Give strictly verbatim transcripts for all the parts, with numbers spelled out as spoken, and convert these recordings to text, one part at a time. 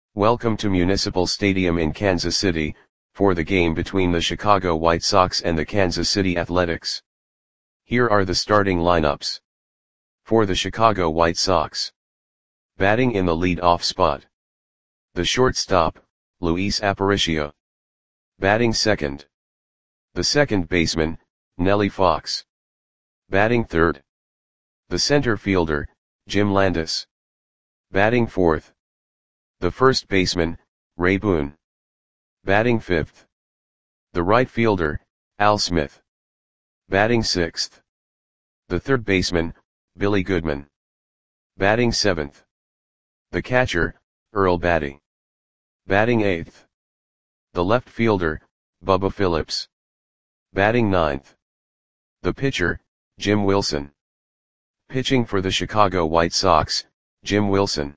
Welcome to Municipal Stadium in Kansas City, for the game between the Chicago White Sox and the Kansas City Athletics. Here are the starting lineups. For the Chicago White Sox. Batting in the lead-off spot. The shortstop, Luis Aparicio. Batting second. The second baseman, Nellie Fox. Batting third. The center fielder, Jim Landis. Batting fourth. The first baseman, Ray Boone. Batting fifth. The right fielder, Al Smith. Batting sixth. The third baseman, Billy Goodman. Batting seventh. The catcher, Earl Batty. Batting eighth. The left fielder, Bubba Phillips. Batting ninth. The pitcher, Jim Wilson. Pitching for the Chicago White Sox, Jim Wilson.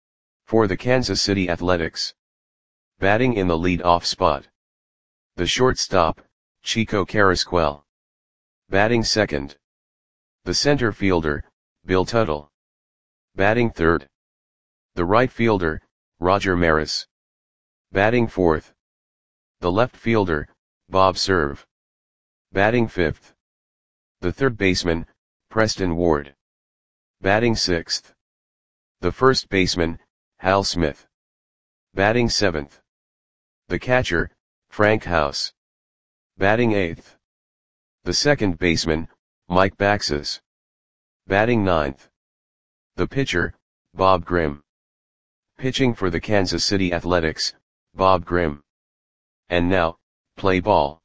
For the Kansas City Athletics. Batting in the lead-off spot. The shortstop, Chico Carrasquel. Batting second. The center fielder, Bill Tuttle. Batting third. The right fielder, Roger Maris. Batting fourth. The left fielder, Bob Cerv. Batting fifth. The third baseman, Preston Ward. Batting sixth. The first baseman, Hal Smith. Batting seventh. The catcher, Frank House. Batting eighth. The second baseman, Mike Baxes. Batting ninth. The pitcher, Bob Grimm. Pitching for the Kansas City Athletics, Bob Grimm. And now, play ball.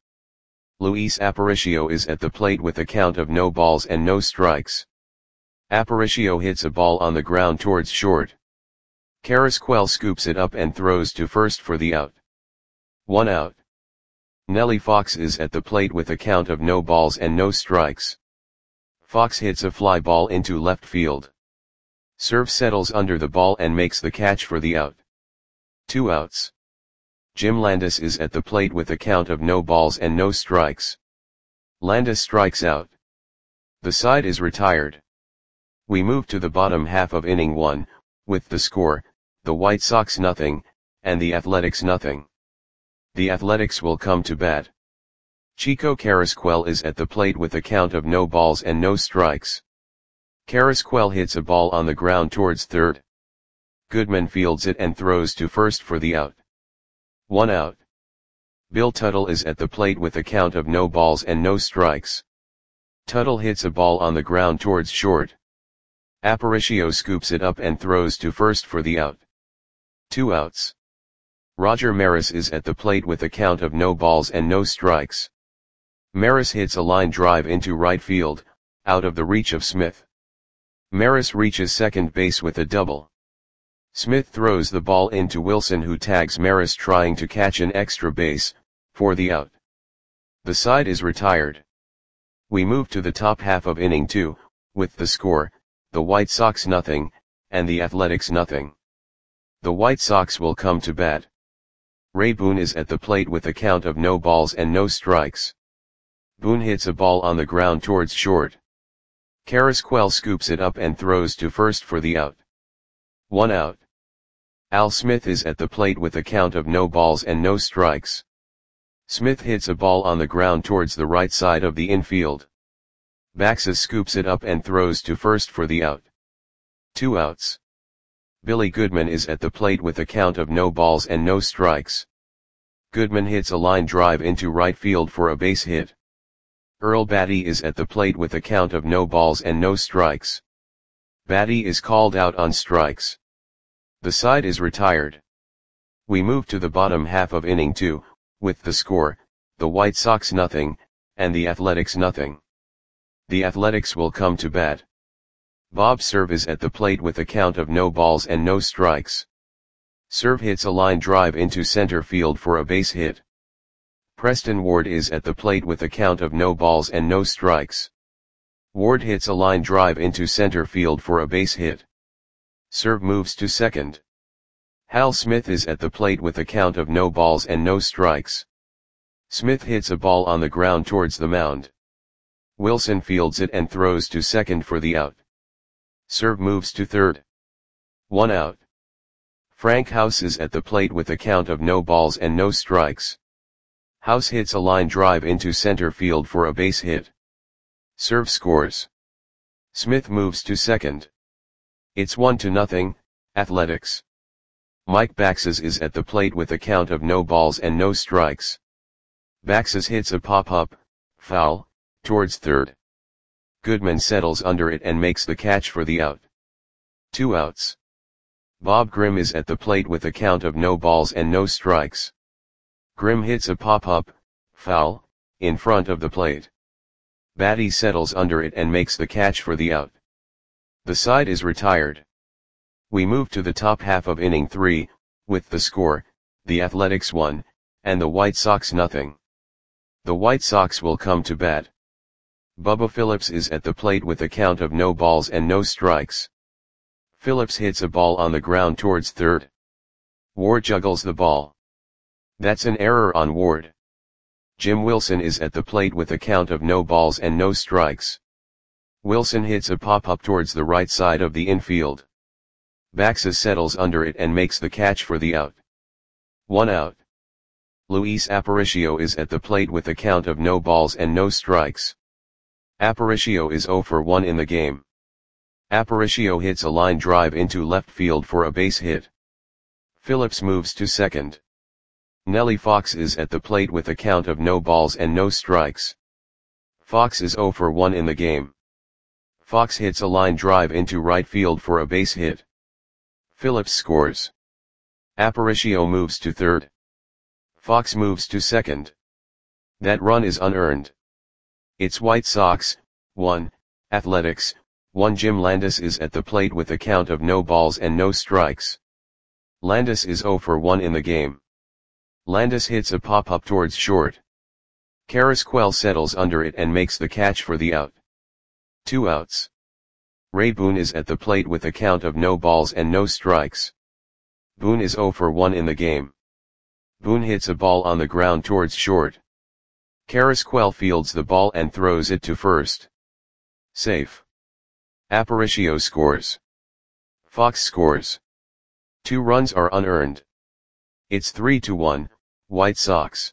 Luis Aparicio is at the plate with a count of no balls and no strikes. Aparicio hits a ball on the ground towards short. Carrasquel scoops it up and throws to first for the out. One out. Nellie Fox is at the plate with a count of no balls and no strikes. Fox hits a fly ball into left field. Cerv settles under the ball and makes the catch for the out. Two outs. Jim Landis is at the plate with a count of no balls and no strikes. Landis strikes out. The side is retired. We move to the bottom half of inning one, with the score, the White Sox nothing, and the Athletics nothing. The Athletics will come to bat. Chico Carrasquel is at the plate with a count of no balls and no strikes. Carrasquel hits a ball on the ground towards third. Goodman fields it and throws to first for the out. One out. Bill Tuttle is at the plate with a count of no balls and no strikes. Tuttle hits a ball on the ground towards short. Aparicio scoops it up and throws to first for the out. Two outs. Roger Maris is at the plate with a count of no balls and no strikes. Maris hits a line drive into right field, out of the reach of Smith. Maris reaches second base with a double. Smith throws the ball into Wilson, who tags Maris trying to catch an extra base, for the out. The side is retired. We move to the top half of inning two, with the score, the White Sox nothing, and the Athletics nothing. The White Sox will come to bat. Ray Boone is at the plate with a count of no balls and no strikes. Boone hits a ball on the ground towards short. Carrasquel scoops it up and throws to first for the out. One out. Al Smith is at the plate with a count of no balls and no strikes. Smith hits a ball on the ground towards the right side of the infield. Baxes scoops it up and throws to first for the out. Two outs. Billy Goodman is at the plate with a count of no balls and no strikes. Goodman hits a line drive into right field for a base hit. Earl Batty is at the plate with a count of no balls and no strikes. Batty is called out on strikes. The side is retired. We move to the bottom half of inning two, with the score, the White Sox nothing, and the Athletics nothing. The Athletics will come to bat. Bob Cerv is at the plate with a count of no balls and no strikes. Cerv hits a line drive into center field for a base hit. Preston Ward is at the plate with a count of no balls and no strikes. Ward hits a line drive into center field for a base hit. Cerv moves to second. Hal Smith is at the plate with a count of no balls and no strikes. Smith hits a ball on the ground towards the mound. Wilson fields it and throws to second for the out. Cerv moves to third. One out. Frank House is at the plate with a count of no balls and no strikes. House hits a line drive into center field for a base hit. Serve scores. Smith moves to second. It's one to nothing, Athletics. Mike Baxes is at the plate with a count of no balls and no strikes. Baxes hits a pop-up, foul, towards third. Goodman settles under it and makes the catch for the out. Two outs. Bob Grimm is at the plate with a count of no balls and no strikes. Grimm hits a pop-up, foul, in front of the plate. Batty settles under it and makes the catch for the out. The side is retired. We move to the top half of inning three, with the score, the Athletics one, and the White Sox nothing. The White Sox will come to bat. Bubba Phillips is at the plate with a count of no balls and no strikes. Phillips hits a ball on the ground towards third. Ward juggles the ball. That's an error on Ward. Jim Wilson is at the plate with a count of no balls and no strikes. Wilson hits a pop-up towards the right side of the infield. Baxes settles under it and makes the catch for the out. One out. Luis Aparicio is at the plate with a count of no balls and no strikes. Aparicio is zero for one in the game. Aparicio hits a line drive into left field for a base hit. Phillips moves to second. Nellie Fox is at the plate with a count of no balls and no strikes. Fox is zero for one in the game. Fox hits a line drive into right field for a base hit. Phillips scores. Aparicio moves to third. Fox moves to second. That run is unearned. It's White Sox, one, Athletics, one. Jim Landis is at the plate with a count of no balls and no strikes. Landis is zero for one in the game. Landis hits a pop-up towards short. Carrasquel settles under it and makes the catch for the out. Two outs. Ray Boone is at the plate with a count of no balls and no strikes. Boone is zero for one in the game. Boone hits a ball on the ground towards short. Carrasquel fields the ball and throws it to first. Safe. Aparicio scores. Fox scores. Two runs are unearned. It's three to one, White Sox.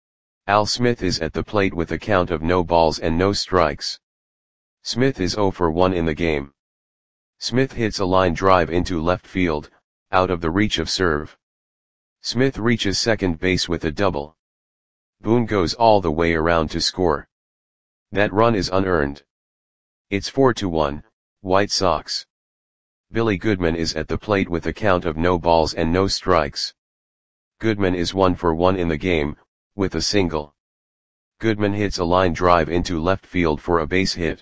Al Smith is at the plate with a count of no balls and no strikes. Smith is zero for one in the game. Smith hits a line drive into left field, out of the reach of serve. Smith reaches second base with a double. Boone goes all the way around to score. That run is unearned. It's four to one, White Sox. Billy Goodman is at the plate with a count of no balls and no strikes. Goodman is one for one in the game, with a single. Goodman hits a line drive into left field for a base hit.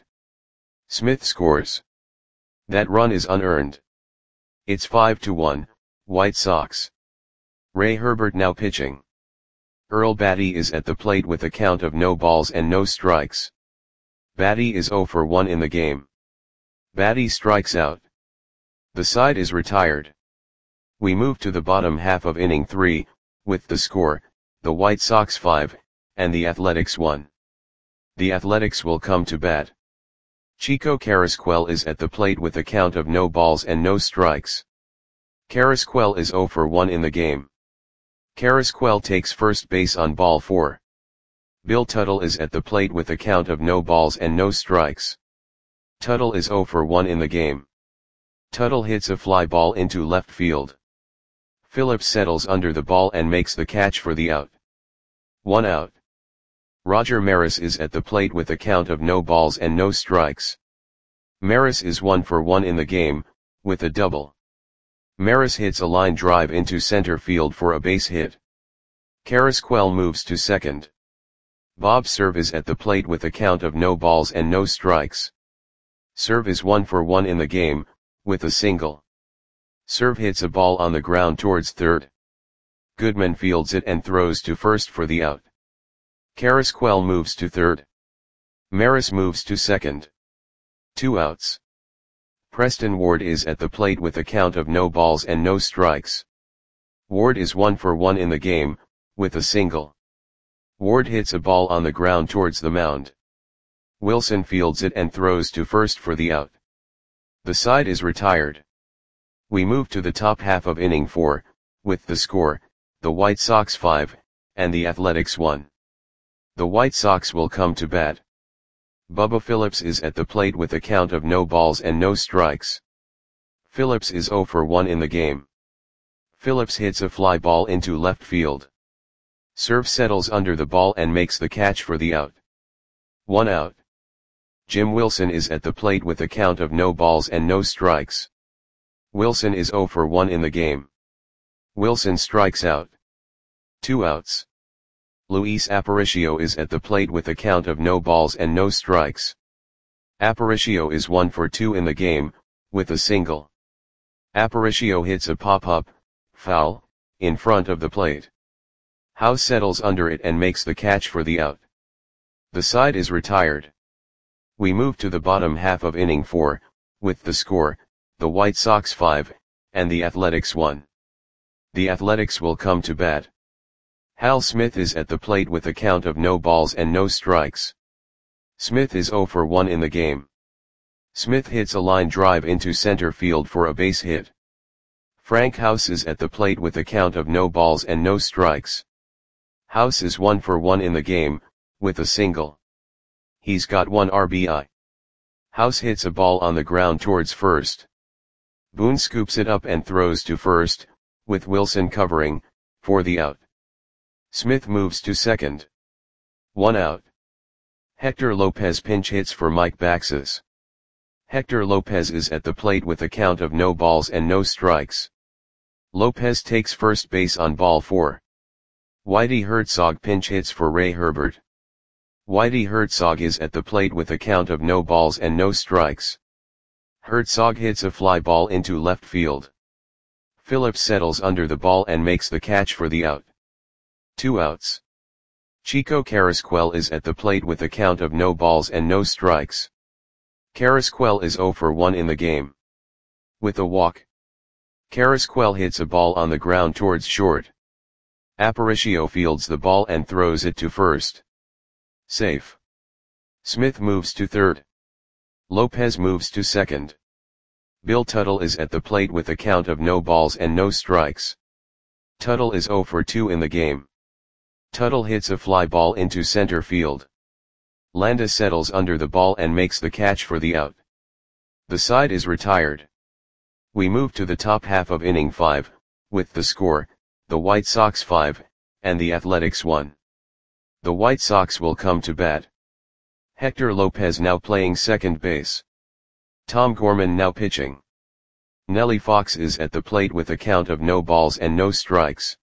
Smith scores. That run is unearned. It's five to one, White Sox. Ray Herbert now pitching. Earl Batty is at the plate with a count of no balls and no strikes. Batty is zero for one in the game. Batty strikes out. The side is retired. We move to the bottom half of inning three, with the score, the White Sox five, and the Athletics one. The Athletics will come to bat. Chico Carrasquel is at the plate with a count of no balls and no strikes. Carrasquel is zero for one in the game. Carrasquel takes first base on ball four. Bill Tuttle is at the plate with a count of no balls and no strikes. Tuttle is zero for one in the game. Tuttle hits a fly ball into left field. Phillips settles under the ball and makes the catch for the out. One out. Roger Maris is at the plate with a count of no balls and no strikes. Maris is one for one in the game, with a double. Maris hits a line drive into center field for a base hit. Carrasquel moves to second. Bob Serve is at the plate with a count of no balls and no strikes. Serve is one for one in the game, with a single. Serve hits a ball on the ground towards third. Goodman fields it and throws to first for the out. Carrasquel moves to third. Maris moves to second. Two outs. Preston Ward is at the plate with a count of no balls and no strikes. Ward is one for one in the game, with a single. Ward hits a ball on the ground towards the mound. Wilson fields it and throws to first for the out. The side is retired. We move to the top half of inning four, with the score, the White Sox five, and the Athletics one. The White Sox will come to bat. Bubba Phillips is at the plate with a count of no balls and no strikes. Phillips is oh for one in the game. Phillips hits a fly ball into left field. Serve settles under the ball and makes the catch for the out. One out. Jim Wilson is at the plate with a count of no balls and no strikes. Wilson is oh for one in the game. Wilson strikes out. Two outs. Luis Aparicio is at the plate with a count of no balls and no strikes. Aparicio is one for two in the game, with a single. Aparicio hits a pop-up, foul, in front of the plate. House settles under it and makes the catch for the out. The side is retired. We move to the bottom half of inning four, with the score, the White Sox five, and the Athletics one. The Athletics will come to bat. Hal Smith is at the plate with a count of no balls and no strikes. Smith is oh for one in the game. Smith hits a line drive into center field for a base hit. Frank House is at the plate with a count of no balls and no strikes. House is one for one in the game, with a single. He's got one R B I. House hits a ball on the ground towards first. Boone scoops it up and throws to first, with Wilson covering, for the out. Smith moves to second. One out. Hector Lopez pinch hits for Mike Baxes. Hector Lopez is at the plate with a count of no balls and no strikes. Lopez takes first base on ball four. Whitey Herzog pinch hits for Ray Herbert. Whitey Herzog is at the plate with a count of no balls and no strikes. Herzog hits a fly ball into left field. Phillips settles under the ball and makes the catch for the out. Two outs. Chico Carrasquel is at the plate with a count of no balls and no strikes. Carrasquel is oh for one in the game. With a walk. Carrasquel hits a ball on the ground towards short. Aparicio fields the ball and throws it to first. Safe. Smith moves to third. Lopez moves to second. Bill Tuttle is at the plate with a count of no balls and no strikes. Tuttle is oh for two in the game. Tuttle hits a fly ball into center field. Landis settles under the ball and makes the catch for the out. The side is retired. We move to the top half of inning five, with the score, the White Sox five, and the Athletics one. The White Sox will come to bat. Hector Lopez now playing second base. Tom Gorman now pitching. Nellie Fox is at the plate with a count of no balls and no strikes.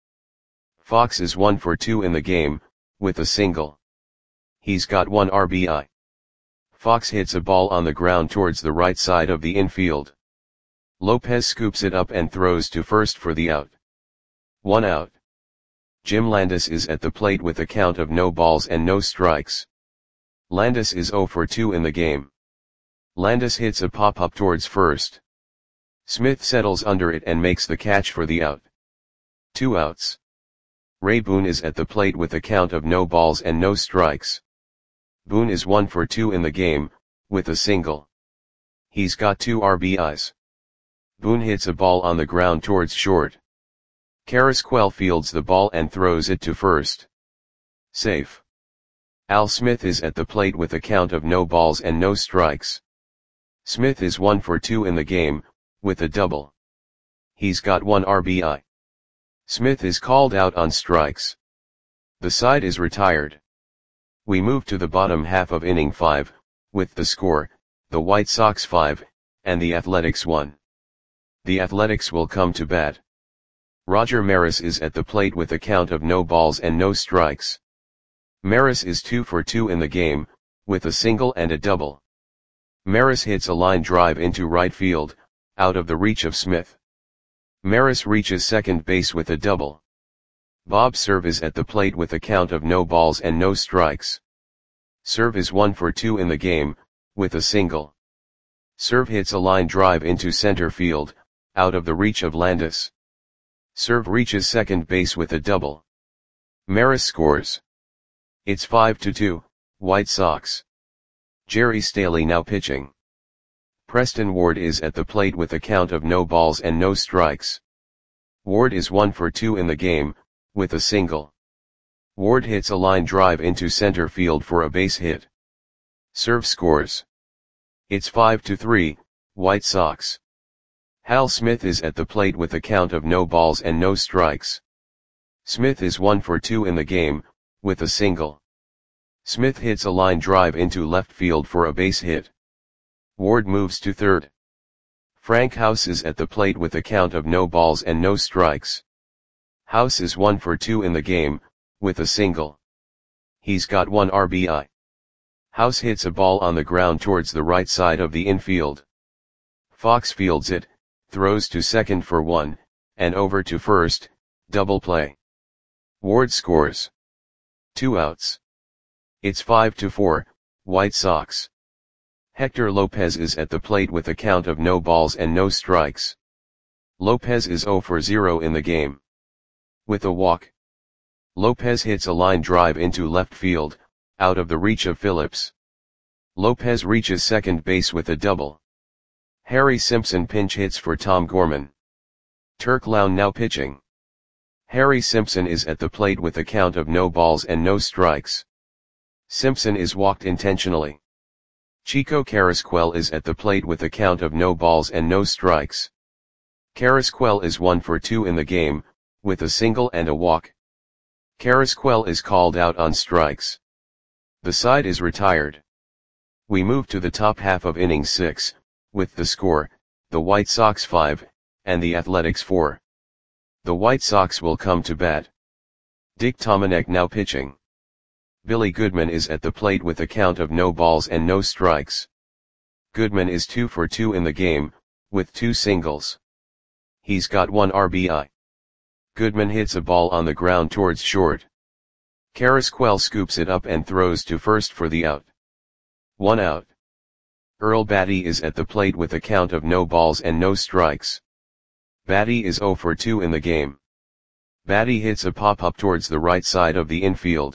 Fox is one for two in the game, with a single. He's got one R B I. Fox hits a ball on the ground towards the right side of the infield. Lopez scoops it up and throws to first for the out. One out. Jim Landis is at the plate with a count of no balls and no strikes. Landis is oh for two in the game. Landis hits a pop-up towards first. Smith settles under it and makes the catch for the out. Two outs. Ray Boone is at the plate with a count of no balls and no strikes. Boone is one for two in the game, with a single. He's got two R B Is. Boone hits a ball on the ground towards short. Carrasquel fields the ball and throws it to first. Safe. Al Smith is at the plate with a count of no balls and no strikes. Smith is one for two in the game, with a double. He's got one R B I. Smith is called out on strikes. The side is retired. We move to the bottom half of inning five, with the score, the White Sox five, and the Athletics one. The Athletics will come to bat. Roger Maris is at the plate with a count of no balls and no strikes. Maris is two for two in the game, with a single and a double. Maris hits a line drive into right field, out of the reach of Smith. Maris reaches second base with a double. Bob Cerv is at the plate with a count of no balls and no strikes. Cerv is one for two in the game, with a single. Cerv hits a line drive into center field, out of the reach of Landis. Cerv reaches second base with a double. Maris scores. It's five to two, White Sox. Jerry Staley now pitching. Preston Ward is at the plate with a count of no balls and no strikes. Ward is one for two in the game, with a single. Ward hits a line drive into center field for a base hit. Serve scores. It's five to three, White Sox. Hal Smith is at the plate with a count of no balls and no strikes. Smith is one for two in the game, with a single. Smith hits a line drive into left field for a base hit. Ward moves to third. Frank House is at the plate with a count of no balls and no strikes. House is one for two in the game, with a single. He's got one R B I. House hits a ball on the ground towards the right side of the infield. Fox fields it, throws to second for one, and over to first, double play. Ward scores. Two outs. It's five to four, White Sox. Hector Lopez is at the plate with a count of no balls and no strikes. Lopez is zero for zero in the game. With a walk. Lopez hits a line drive into left field, out of the reach of Phillips. Lopez reaches second base with a double. Harry Simpson pinch hits for Tom Gorman. Turk Lown now pitching. Harry Simpson is at the plate with a count of no balls and no strikes. Simpson is walked intentionally. Chico Carrasquel is at the plate with a count of no balls and no strikes. Carrasquel is one for two in the game, with a single and a walk. Carrasquel is called out on strikes. The side is retired. We move to the top half of inning six, with the score, the White Sox five, and the Athletics four. The White Sox will come to bat. Dick Tomanek now pitching. Billy Goodman is at the plate with a count of no balls and no strikes. Goodman is two for two in the game, with two singles. He's got one R B I. Goodman hits a ball on the ground towards short. Carrasquel scoops it up and throws to first for the out. One out. Earl Batty is at the plate with a count of no balls and no strikes. Batty is zero for two in the game. Batty hits a pop-up towards the right side of the infield.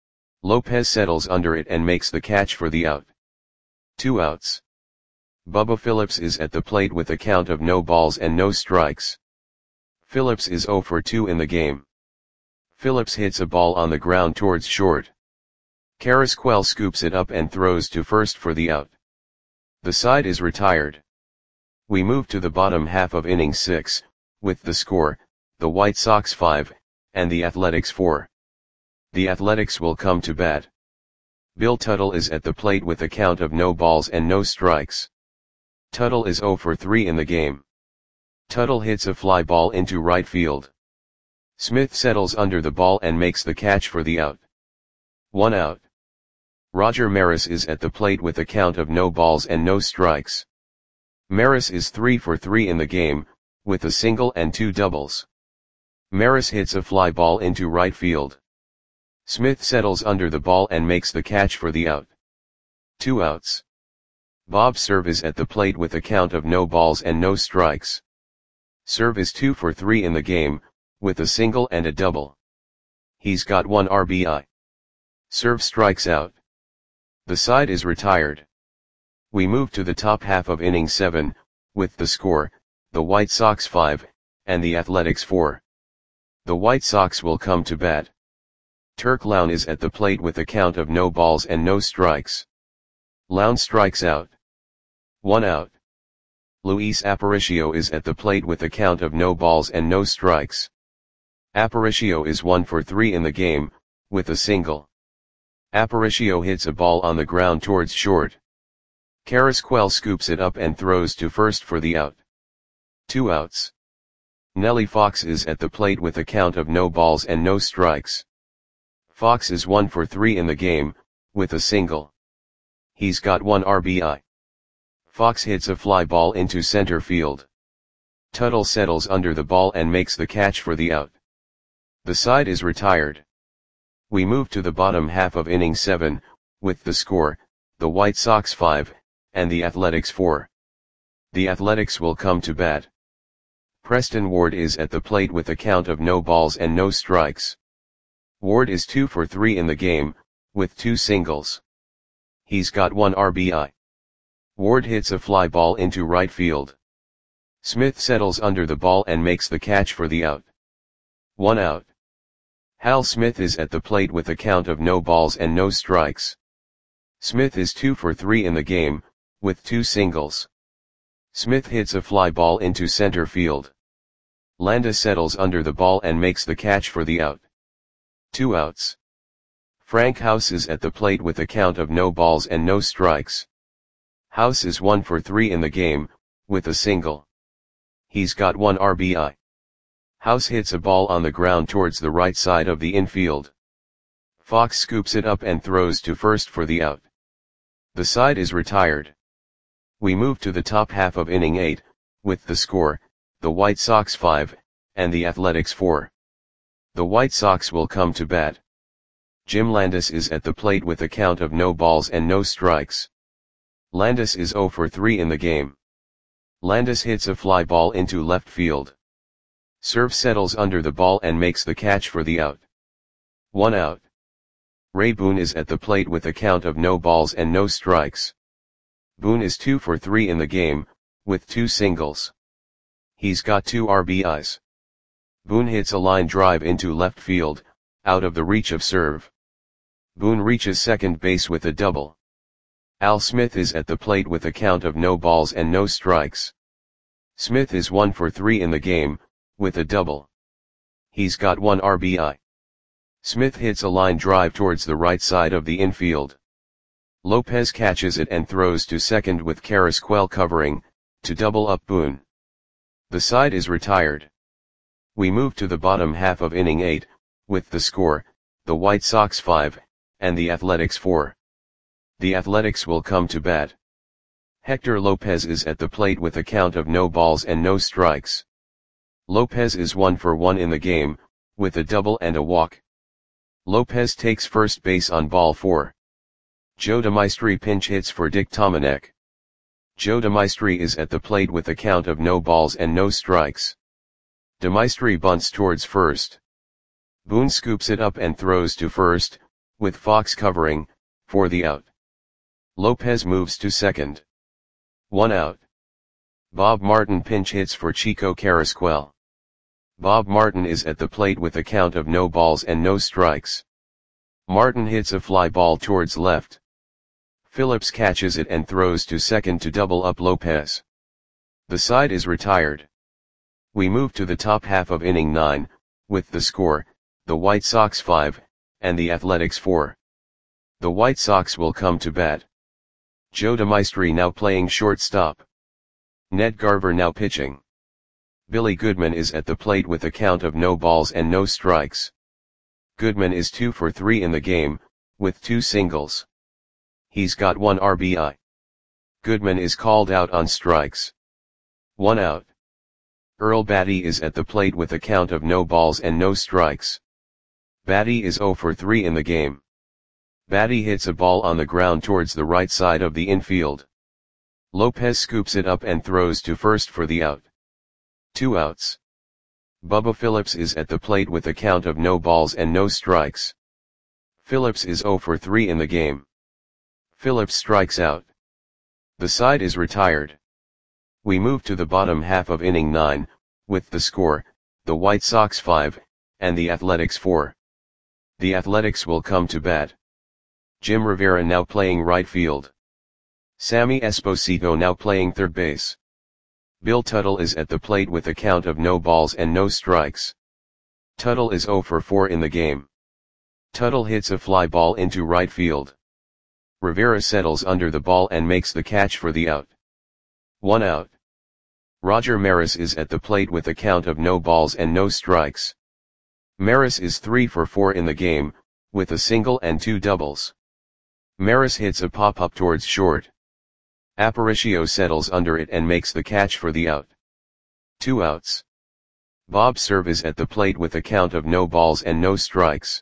Lopez settles under it and makes the catch for the out. Two outs. Bubba Phillips is at the plate with a count of no balls and no strikes. Phillips is zero for two in the game. Phillips hits a ball on the ground towards short. Carrasquel scoops it up and throws to first for the out. The side is retired. We move to the bottom half of inning six, with the score, the White Sox five, and the Athletics four. The Athletics will come to bat. Bill Tuttle is at the plate with a count of no balls and no strikes. Tuttle is zero for three in the game. Tuttle hits a fly ball into right field. Smith settles under the ball and makes the catch for the out. One out. Roger Maris is at the plate with a count of no balls and no strikes. Maris is three for three in the game, with a single and two doubles. Maris hits a fly ball into right field. Smith settles under the ball and makes the catch for the out. Two outs. Bob Cerv is at the plate with a count of no balls and no strikes. Cerv is two for three in the game, with a single and a double. He's got one R B I. Cerv strikes out. The side is retired. We move to the top half of inning seven, with the score, the White Sox five, and the Athletics four. The White Sox will come to bat. Turk Lown is at the plate with a count of no balls and no strikes. Lown strikes out. One out. Luis Aparicio is at the plate with a count of no balls and no strikes. Aparicio is one for three in the game, with a single. Aparicio hits a ball on the ground towards short. Carrasquel scoops it up and throws to first for the out. Two outs. Nellie Fox is at the plate with a count of no balls and no strikes. Fox is one for three in the game, with a single. He's got one R B I. Fox hits a fly ball into center field. Tuttle settles under the ball and makes the catch for the out. The side is retired. We move to the bottom half of inning seven, with the score, the White Sox five, and the Athletics four. The Athletics will come to bat. Preston Ward is at the plate with a count of no balls and no strikes. Ward is two for three in the game, with two singles. He's got one R B I. Ward hits a fly ball into right field. Smith settles under the ball and makes the catch for the out. One out. Hal Smith is at the plate with a count of no balls and no strikes. Smith is two for three in the game, with two singles. Smith hits a fly ball into center field. Landa settles under the ball and makes the catch for the out. Two outs. Frank House is at the plate with a count of no balls and no strikes. House is one for three in the game, with a single. He's got one R B I. House hits a ball on the ground towards the right side of the infield. Fox scoops it up and throws to first for the out. The side is retired. We move to the top half of inning eight, with the score, the White Sox five, and the Athletics four. The White Sox will come to bat. Jim Landis is at the plate with a count of no balls and no strikes. Landis is zero for three in the game. Landis hits a fly ball into left field. Serve settles under the ball and makes the catch for the out. One out. Ray Boone is at the plate with a count of no balls and no strikes. Boone is two for three in the game, with two singles. He's got two R B Is. Boone hits a line drive into left field, out of the reach of serve. Boone reaches second base with a double. Al Smith is at the plate with a count of no balls and no strikes. Smith is one for three in the game, with a double. He's got one R B I. Smith hits a line drive towards the right side of the infield. Lopez catches it and throws to second with Carrasquel covering, to double up Boone. The side is retired. We move to the bottom half of inning eight, with the score, the White Sox five, and the Athletics four. The Athletics will come to bat. Hector Lopez is at the plate with a count of no balls and no strikes. Lopez is one for one in the game, with a double and a walk. Lopez takes first base on ball four. Joe DeMaestri pinch hits for Dick Tomanek. Joe DeMaestri is at the plate with a count of no balls and no strikes. DeMaestri bunts towards first. Boone scoops it up and throws to first, with Fox covering, for the out. Lopez moves to second. One out. Bob Martin pinch hits for Chico Carrasquel. Bob Martin is at the plate with a count of no balls and no strikes. Martin hits a fly ball towards left. Phillips catches it and throws to second to double up Lopez. The side is retired. We move to the top half of inning nine, with the score, the White Sox five, and the Athletics four. The White Sox will come to bat. Joe DeMaestri now playing shortstop. Ned Garver now pitching. Billy Goodman is at the plate with a count of no balls and no strikes. Goodman is two for three in the game, with two singles. He's got one R B I. Goodman is called out on strikes. One out. Earl Batty is at the plate with a count of no balls and no strikes. Batty is zero for three in the game. Batty hits a ball on the ground towards the right side of the infield. Lopez scoops it up and throws to first for the out. Two outs. Bubba Phillips is at the plate with a count of no balls and no strikes. Phillips is zero for three in the game. Phillips strikes out. The side is retired. We move to the bottom half of inning nine, with the score, the White Sox five, and the Athletics four. The Athletics will come to bat. Jim Rivera now playing right field. Sammy Esposito now playing third base. Bill Tuttle is at the plate with a count of no balls and no strikes. Tuttle is zero for four in the game. Tuttle hits a fly ball into right field. Rivera settles under the ball and makes the catch for the out. One out. Roger Maris is at the plate with a count of no balls and no strikes. Maris is three for four in the game, with a single and two doubles. Maris hits a pop-up towards short. Aparicio settles under it and makes the catch for the out. Two outs. Bob Cerv is at the plate with a count of no balls and no strikes.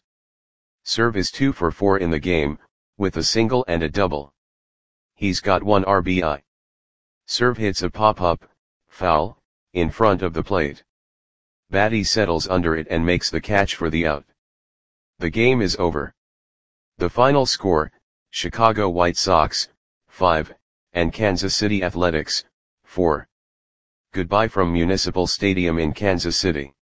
Cerv is two for four in the game, with a single and a double. He's got one R B I. Cerv hits a pop-up, foul, in front of the plate. Batty settles under it and makes the catch for the out. The game is over. The final score, Chicago White Sox, five, and Kansas City Athletics, four. Goodbye from Municipal Stadium in Kansas City.